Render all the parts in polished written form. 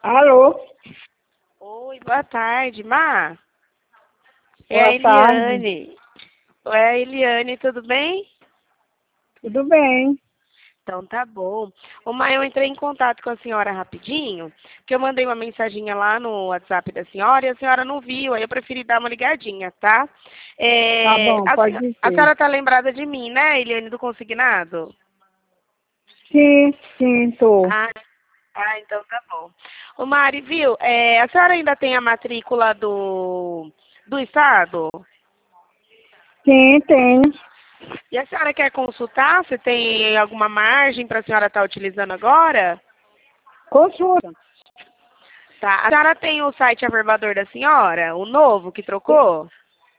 Alô? Oi, boa tarde, Má. É a Boa tarde. Eliane. Oi, a Eliane, tudo bem? Tudo bem? Então tá bom. Ô, Má, eu entrei em contato com a senhora rapidinho, porque eu mandei uma mensaginha lá no WhatsApp da senhora e a senhora não viu, aí eu preferi dar uma ligadinha, tá? Tá bom, pode A dizer. senhora tá lembrada de mim, né, Eliane do Consignado? Sim, tô. Ah, então tá bom. Ô, Mari, viu? A senhora ainda tem a matrícula do Estado? Sim, tenho. E a senhora quer consultar se tem alguma margem para a senhora estar utilizando agora? Consulta. Tá. A senhora tem o site Averbador da senhora, o novo que trocou?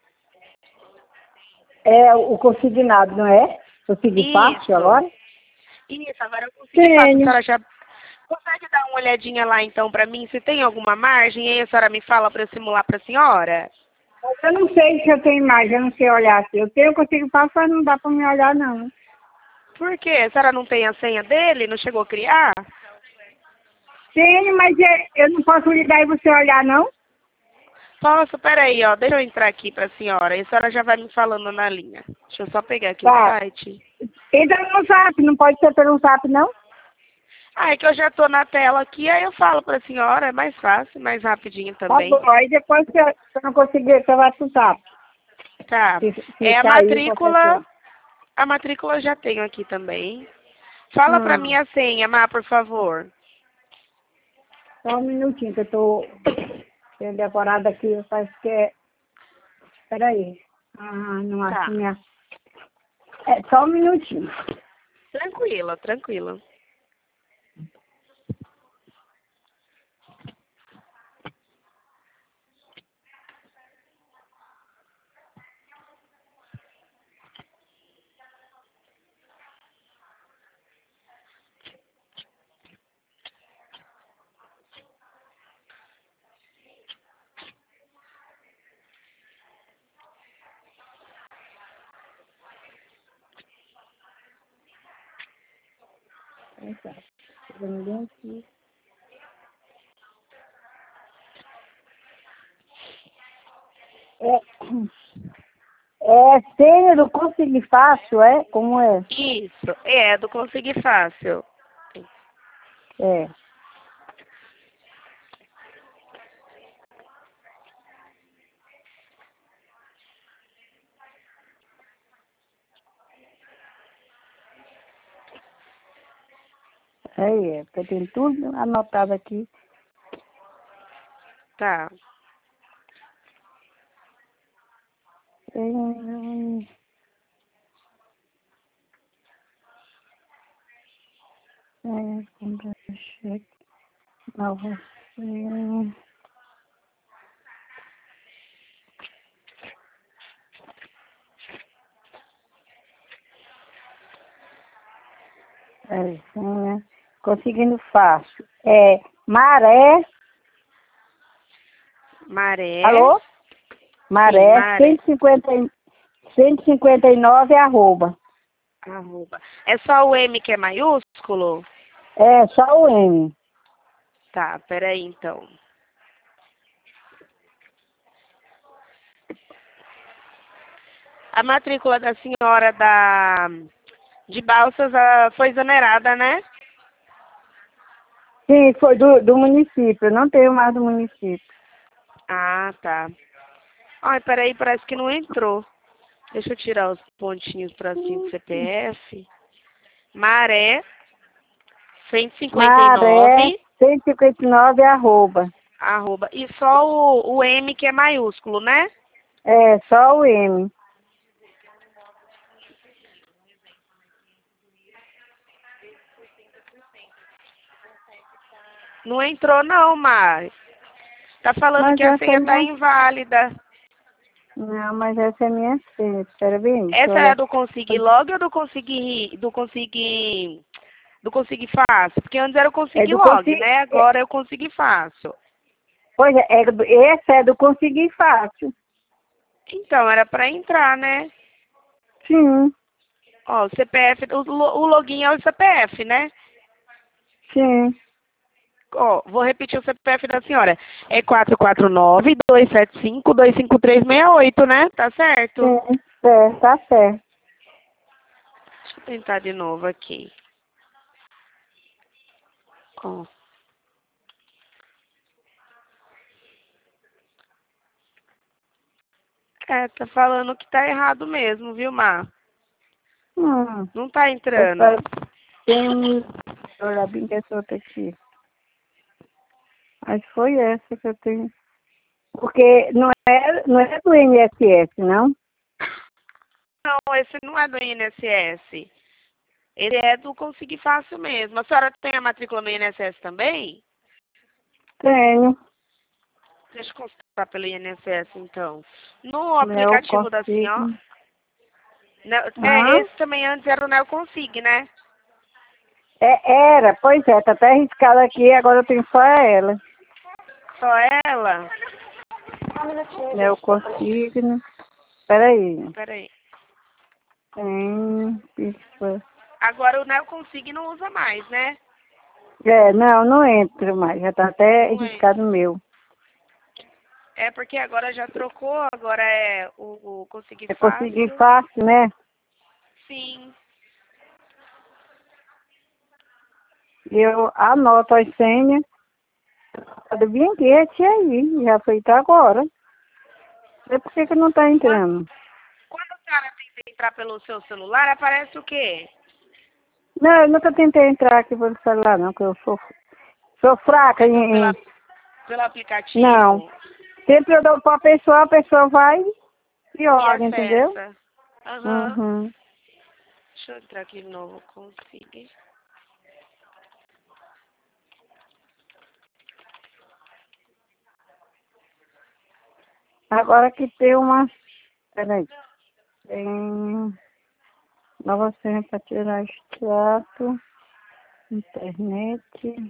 É o consignado, não é? Consegui fácil Isso. agora? Isso, agora eu consegui fazer. A Tenho. senhora já consegue dar uma olhadinha lá então para mim se tem alguma margem? E aí a senhora me fala para eu simular para a senhora? Eu não sei se eu tenho mais, eu não sei olhar. Se eu tenho, eu consigo passar, mas não dá pra me olhar, não. Por quê? A senhora não tem a senha dele? Não chegou a criar? Tenho, mas eu não posso ligar e você olhar, não? Posso? Peraí, ó. Deixa eu entrar aqui para a senhora. E a senhora já vai me falando na linha. Deixa eu só pegar aqui o Tá. site. Entra no zap, não pode ser pelo zap, não? Ah, é que eu já tô na tela aqui, aí eu falo pra senhora, é mais fácil, mais rapidinho Tá também. bom, aí depois se eu não conseguir, você vai pro zap. Tá. Se É cair qualquer coisa. a matrícula eu já tenho aqui também. Fala pra mim Hum. a senha, Má, por favor. Só um minutinho que eu tô tenho decorado aqui, parece que é. Peraí. Ah, não acho Tá. minha. É, só um minutinho. Tranquila, tranquila. Eita, chegou ninguém aqui. É, senha do Consegui Fácil, é? Como é? Isso, é do Conseguir Fácil. É. Aí, porque tem tudo anotado aqui. Tá. Tem. Cheque. Nova senha. Senha. Conseguindo fácil. É Maré. Maré. Alô? Sim, Maré Maré. 159 arroba. Arroba. É só o M que é maiúsculo? É, só o M. Tá, peraí então. A matrícula da senhora de Balsas foi exonerada, né? Sim, foi do município. Não tenho mais do município. Ah, tá. Ai, peraí, parece que não entrou. Deixa eu tirar os pontinhos para cima do CPF. Maré, Maré 159, 159 arroba. arroba. E só o M que é maiúsculo, né? É, só o M. Não entrou não, Mari. Tá falando Mas que a essa é senha tá minha. inválida. Não, mas essa é minha senha. Espera bem, deixa eu Essa é a olhar. do Conseguir Log ou do Conseguir Fácil? Porque antes era o É Conseguir do Log, conseguir. né? Agora é o Conseguir Fácil. Pois é, essa é do conseguir fácil. Então, era para entrar, né? Sim, Ó, o CPF, o login é o CPF, né? sim. Ó, vou repetir o CPF da senhora. É 449-275-25368, né? Tá certo? Sim, certo, tá certo. Deixa eu tentar de novo aqui. Ó. Tá falando que tá errado mesmo, viu, Má? Não tá entrando. Tem um... Olha bem que essa outra aqui. Mas foi essa que eu tenho. Porque não é do INSS, não? Não, esse não é do INSS. Ele é do Consegui Fácil mesmo. A senhora tem a matrícula no INSS também? Tenho. Deixa eu consultar pelo INSS, então. No Eu aplicativo da senhora... consigo. Esse também antes era o Neoconsig, né? Era, pois é, tá até arriscado aqui, agora eu tenho só ela. Só ela? Eu consigo, né? Peraí. Peraí. Tem. Agora o Neoconsig não usa mais, né? Não entra mais, já tá até Não é. arriscado o meu. É porque agora já trocou, agora é o Consegui Eu consegui Fácil. fácil, né? Sim. Eu anoto as senhas. Pode vir aqui, aí, já feito agora. Não sei por que não tá Quando, entrando. quando a senhora tenta entrar pelo seu celular, aparece o quê? Não, eu nunca tentei entrar aqui pelo celular, não, que eu sou fraca Então, pelo Não. aplicativo Sempre eu dou pra pessoa, a pessoa vai e e olha, entendeu? acessa. Aham. Uhum. Deixa eu entrar aqui de novo. Consegui. Agora que tem uma... Peraí. Tem nova senha para tirar extrato, internet.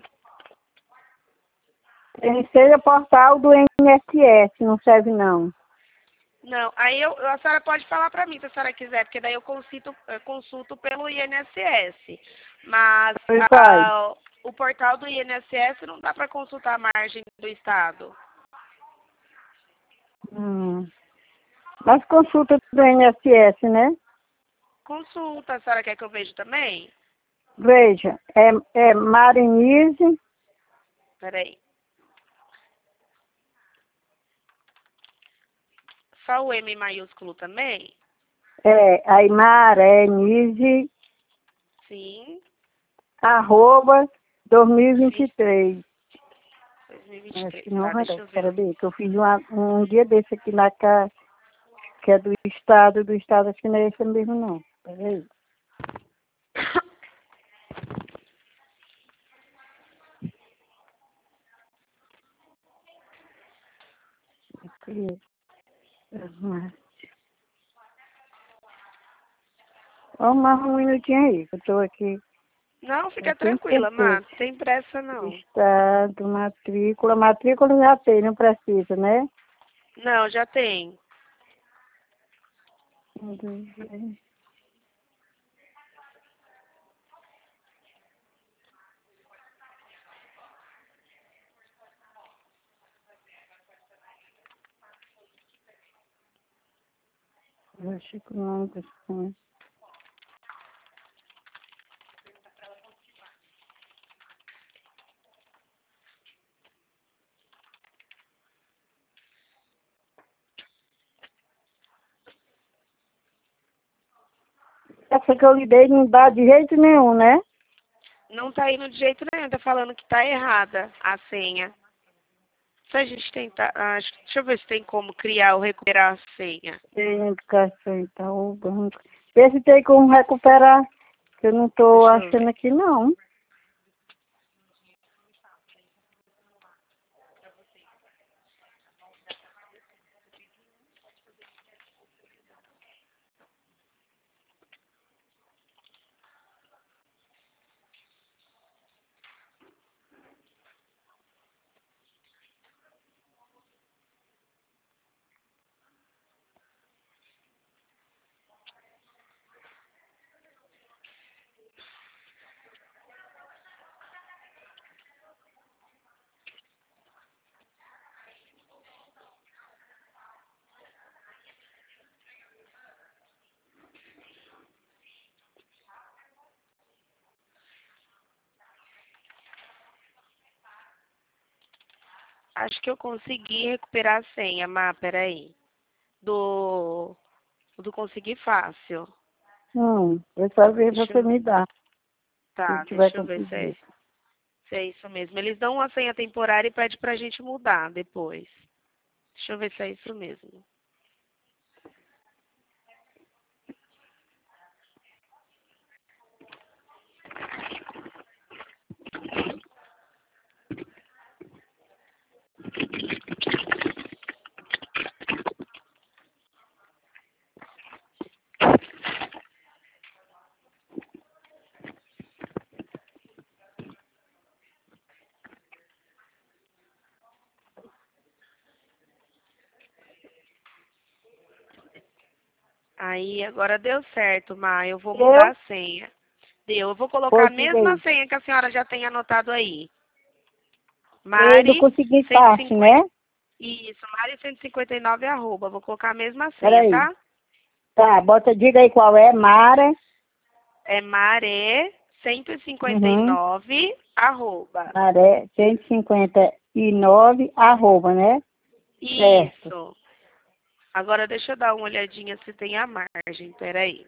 Tem seja portal do INSS, não serve não. Não, aí a senhora pode falar para mim se a senhora quiser, porque daí eu consulto pelo INSS. Mas Pois vai. o portal do INSS não dá para consultar a margem do Estado. Mas consulta do INSS, né? Consulta, a senhora quer que eu veja também? Veja, é Marinise, Peraí. Só o M maiúsculo também? Aymar, Nise, Sim. arroba Sim. 2023. Acho 2023. que não Tá, vai deixa dar. eu ver. Espera bem, que eu fiz um dia desse aqui na casa, que é do estado, acho que não é esse mesmo não. Peraí. Vamos mais um minutinho aí, que eu tô aqui. Não, Eu fica tenho tranquila, Má. certeza. Não tem pressa, não. Estado, matrícula. Matrícula já tem, não precisa, né? Não, já tem. Eu acho que não assim. Essa que eu lhe dei não dá de jeito nenhum, né? Não tá indo de jeito nenhum, tá falando que tá errada a senha. Se a gente tentar. Deixa eu ver se tem como criar ou recuperar a senha. Tem indicação, então. Vê se tem como recuperar, que eu não tô Deixa eu achando ver. aqui, não. Acho que eu consegui recuperar a senha, Má, peraí. Do Conseguir Fácil. Eu só ver Deixa você eu... me dá, se Tá, tiver deixa eu ver conseguido. se é isso mesmo. Eles dão uma senha temporária e pedem pra gente mudar depois. Deixa eu ver se é isso mesmo. Aí, agora deu certo, Má. Eu vou mudar a senha. Deu. Eu vou colocar a Pois diga mesma aí. senha que a senhora já tem anotado aí. E não Mari consegui fácil, 150. né? Isso, Mari 159 arroba. Vou colocar a mesma senha, Peraí. tá? Tá, diga aí qual é, Mara. É Maré Uhum. 159 arroba. Maré 159, arroba, né? Certo. Isso. Agora deixa eu dar uma olhadinha se tem a margem. Peraí.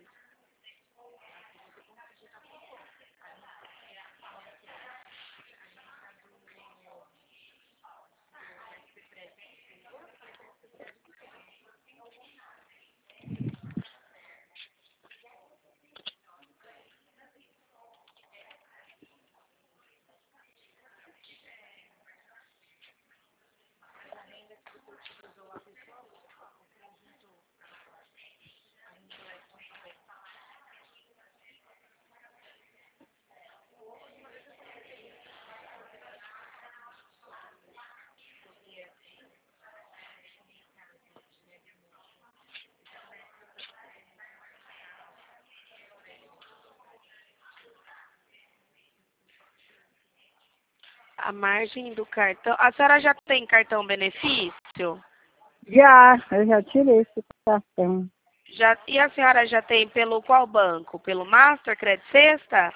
A margem do cartão. A senhora já tem cartão benefício? Eu já tirei esse cartão. Já, e a senhora já tem pelo qual banco? Pelo Master, Credit Sexta?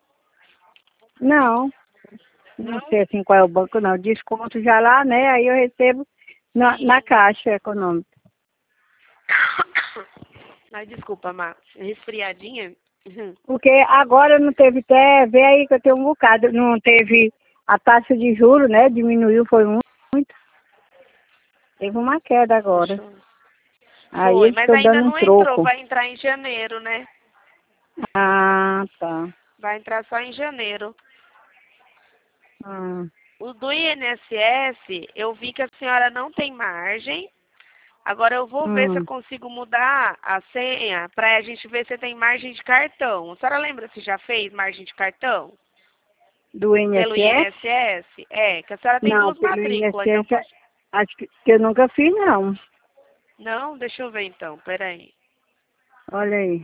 Não, não Não? sei assim qual é o banco, não. Desconto já lá, né? Aí eu recebo na Sim. Caixa Econômica. Ai, desculpa, Má. Resfriadinha? Uhum. Porque agora não teve até, vê aí que eu tenho um bocado, não teve a taxa de juros, né? Diminuiu, foi muito. Teve uma queda agora. Deixa eu... Aí Foi, eles mas estão ainda dando um não entrou. troco. Vai entrar em janeiro, né? Ah, tá. Vai entrar só em janeiro. Ah, O do INSS, eu vi que a senhora não tem margem. Agora eu vou ver se eu hum. consigo mudar a senha para a gente ver se tem margem de cartão. A senhora lembra se já fez margem de cartão? Do Pelo INSS? INSS? É, que a senhora tem Não, duas pelo matrículas, então INSS, posso... acho que eu nunca fiz, não. Não, deixa eu ver então, peraí. Olha aí.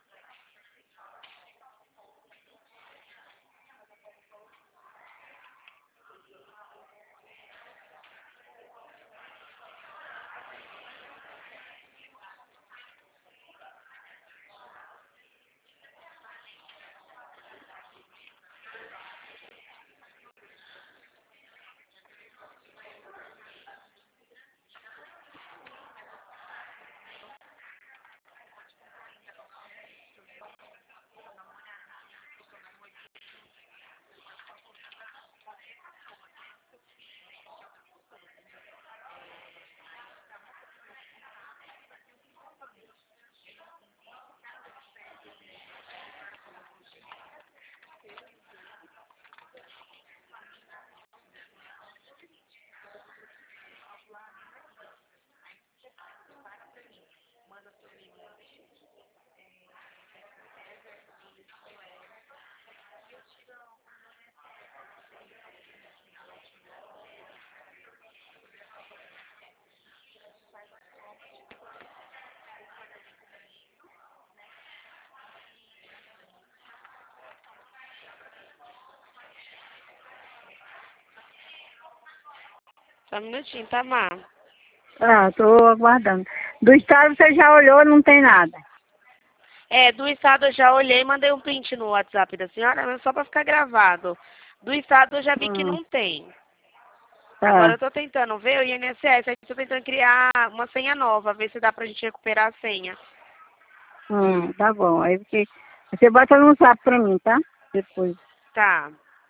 Só um minutinho, tá, Má? Ah, tô aguardando. Do estado você já olhou, não tem nada. É, do estado eu já olhei e mandei um print no WhatsApp da senhora, mas só para ficar gravado. Do estado eu já vi que Hum, não tem. Agora Tá. eu tô tentando ver o INSS, aí tô tentando criar uma senha nova, ver se dá pra gente recuperar a senha. Tá bom. Aí você bota no zap pra mim, tá? Depois. Tá.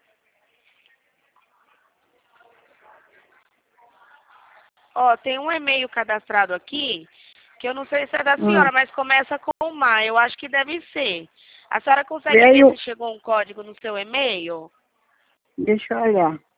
Ó, tem um e-mail cadastrado aqui, que eu não sei se é da Hum. senhora, mas começa com o MA, eu acho que deve ser. A senhora consegue ver Veio. se chegou um código no seu e-mail? Deixa eu olhar.